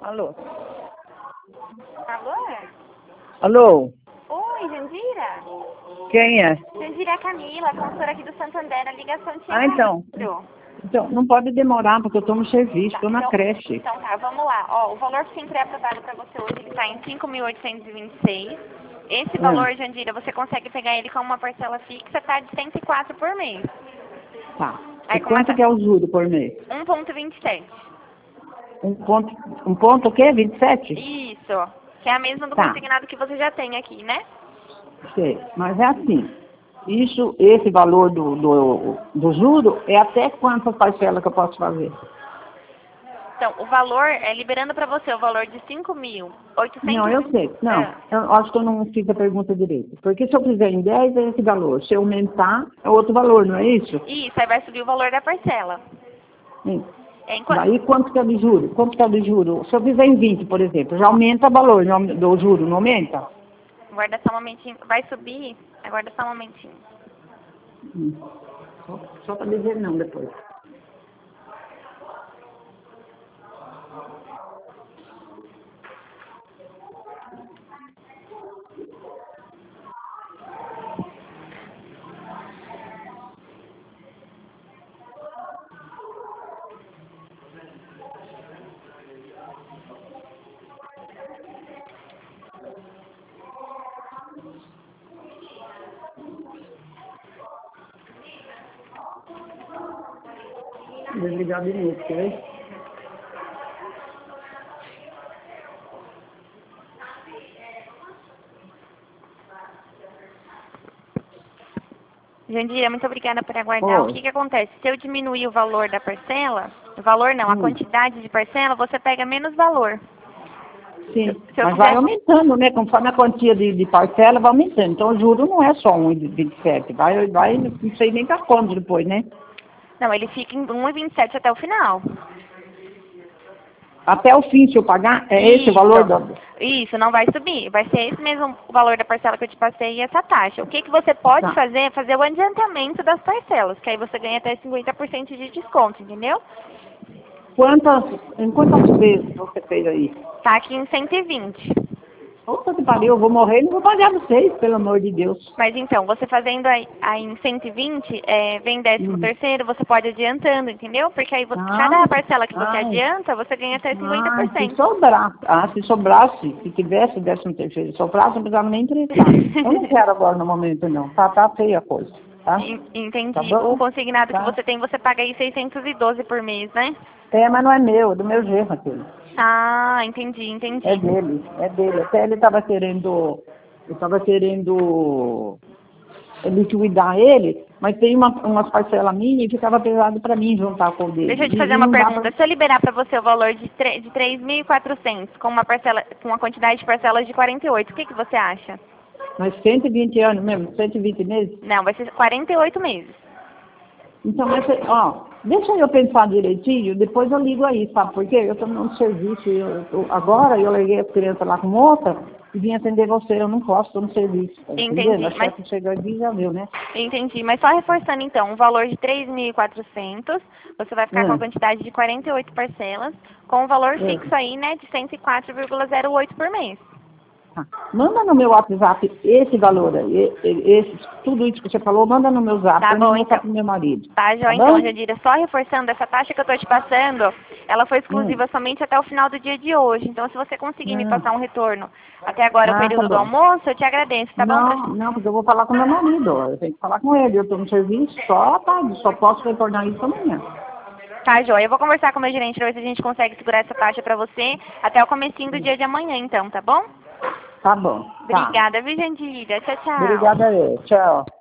Alô? Alô? Alô? Oi, Jandira? Quem é? Jandira é a Camila, consultora aqui do Santander, a ligação tinha Então. caído. Então, não pode demorar, porque eu tô no serviço, Tá, tô na creche. então tá, vamos lá. Ó, o valor que sempre é aprovado para você hoje, ele tá em 5.826. Esse valor, Jandira, você consegue pegar ele com uma parcela fixa, tá? De 104 por mês. Tá. Aí E com uma quanto que é o juro por mês? 1,27. Um ponto o quê? 27? Isso. Que é a mesma do Tá. consignado que você já tem aqui, né? Sei. Mas é assim. Esse valor do juro é até quantas parcelas que eu posso fazer? Então, o valor, liberando para você o valor de 5.800... Não, eu sei. Não, eu acho que eu não fiz a pergunta direito. Porque se eu fizer em 10 é esse valor. Se eu aumentar, é outro valor, não é isso? Isso, aí vai subir o valor da parcela. Sim. Enquanto... Daí quanto que é de juro? Quanto que é de juro? Se eu fizer em 20, por exemplo, já aumenta o valor do juro, não aumenta? Aguarda só um momentinho. Vai subir? Aguarda só um momentinho. Só para dizer não depois. Desligar de novo, quer ver? Jandira, muito obrigada por aguardar. O que acontece? Se eu diminuir o valor da parcela, o valor não, a quantidade de parcela, você pega menos valor. Sim, mas vai aumentando, né? Conforme a quantia de parcela, vai aumentando. Então, o juro não é só 1,27. Vai, não sei nem para quando depois, né? Não, ele fica em 1,27 até o final. Até o fim, se eu pagar, é esse o valor do... Isso, não vai subir. Vai ser esse mesmo o valor da parcela que eu te passei e essa taxa. O que você pode fazer é fazer o adiantamento das parcelas, que aí você ganha até 50% de desconto, entendeu? Em quantas vezes você fez aí? Tá aqui em 120. Puta que pariu, eu vou morrer e não vou pagar vocês, pelo amor de Deus. Mas então, você fazendo aí em 120, vem 13º, você pode adiantando, entendeu? Porque aí cada parcela que você adianta, você ganha até 50%. Se sobrasse, se sobrasse, se tivesse 13º, sobrasse, não precisava nem entregar. Eu não quero agora no momento, não. Tá feia a coisa, tá? Entendi. Tá O consignado que você tem, você paga aí 612 por mês, né? Mas não é meu, é do meu genro aquele. Ah, entendi. É dele. Até ele estava querendo liquidar ele, mas tem umas parcelas minhas e ficava pesado para mim juntar com o dele. Deixa eu te fazer uma pergunta. Se eu liberar para você o valor de 3.400 com uma quantidade de parcelas de 48, o que você acha? Mas 120 anos mesmo? 120 meses? Não, vai ser 48 meses. Então, deixa eu pensar direitinho, depois eu ligo aí, sabe por quê? Eu estou no serviço, agora eu larguei as crianças lá com outra e vim atender você, eu não posso, estou no serviço. Tá entendendo? A chefe chegou aqui e já viu, né? Entendi, mas só reforçando então, um valor de 3.400, você vai ficar com a quantidade de 48 parcelas, com o valor fixo aí, né, de 104,08 por mês. Manda no meu WhatsApp esse valor aí, tudo isso que você falou, manda no meu zap, tá bom, então. Pro meu marido. Tá, Jó, então, Jandira, só reforçando, essa taxa que eu tô te passando, ela foi exclusiva somente até o final do dia de hoje. Então, se você conseguir me passar um retorno até agora, o período do almoço, eu te agradeço, tá bom? Não, porque eu vou falar com meu marido, eu tenho que falar com ele, eu tô no serviço só à tarde, só posso retornar isso amanhã. Tá, Jó, eu vou conversar com o meu gerente pra ver se a gente consegue segurar essa taxa pra você até o comecinho do dia de amanhã, então, tá bom? Tá bom. Obrigada, viu, Jandira? Tchau, tchau. Obrigada, tchau.